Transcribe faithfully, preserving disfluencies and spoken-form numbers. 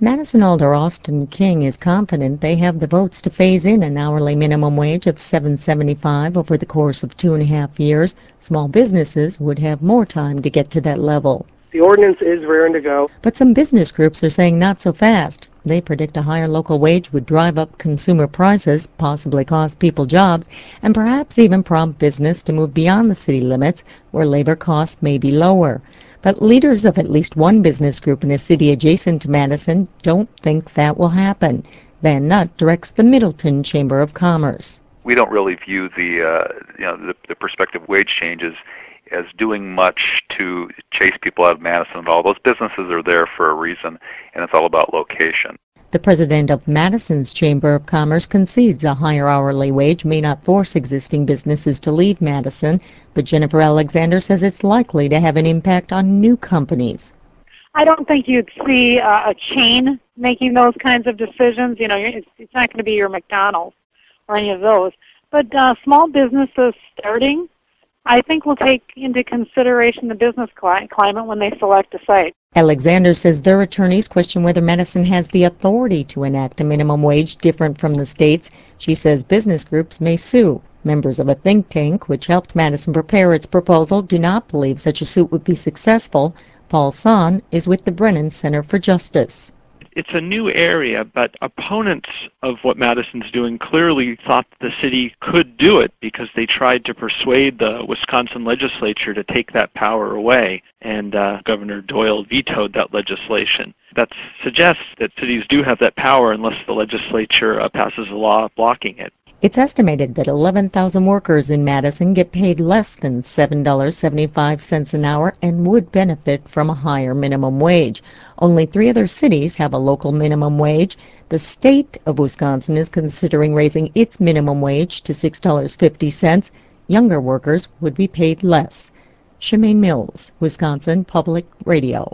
Madison Alder Austin King is confident they have the votes to phase in an hourly minimum wage of seven dollars and seventy-five cents over the course of two and a half years. Small businesses would have more time to get to that level. The ordinance is raring to go. But some business groups are saying not so fast. They predict a higher local wage would drive up consumer prices, possibly cost people jobs, and perhaps even prompt business to move beyond the city limits where labor costs may be lower. But leaders of at least one business group in a city adjacent to Madison don't think that will happen. Van Nutt directs the Middleton Chamber of Commerce. We don't really view the, uh, you know, the, the prospective wage changes as doing much to chase people out of Madison at all. Those businesses are there for a reason, and it's all about location. The president of Madison's Chamber of Commerce concedes a higher hourly wage may not force existing businesses to leave Madison, but Jennifer Alexander says it's likely to have an impact on new companies. I don't think you'd see uh, a chain making those kinds of decisions. You know, it's, it's not going to be your McDonald's or any of those. But uh, small businesses starting, I think, will take into consideration the business cli- climate when they select a site. Alexander says their attorneys question whether Madison has the authority to enact a minimum wage different from the state's. She says business groups may sue. Members of a think tank, which helped Madison prepare its proposal, do not believe such a suit would be successful. Paul Son is with the Brennan Center for Justice. It's a new area, but opponents of what Madison's doing clearly thought the city could do it because they tried to persuade the Wisconsin legislature to take that power away, and uh, Governor Doyle vetoed that legislation. That suggests that cities do have that power unless the legislature uh, passes a law blocking it. It's estimated that eleven thousand workers in Madison get paid less than seven dollars and seventy-five cents an hour and would benefit from a higher minimum wage. Only three other cities have a local minimum wage. The state of Wisconsin is considering raising its minimum wage to six dollars and fifty cents. Younger workers would be paid less. Shemaine Mills, Wisconsin Public Radio.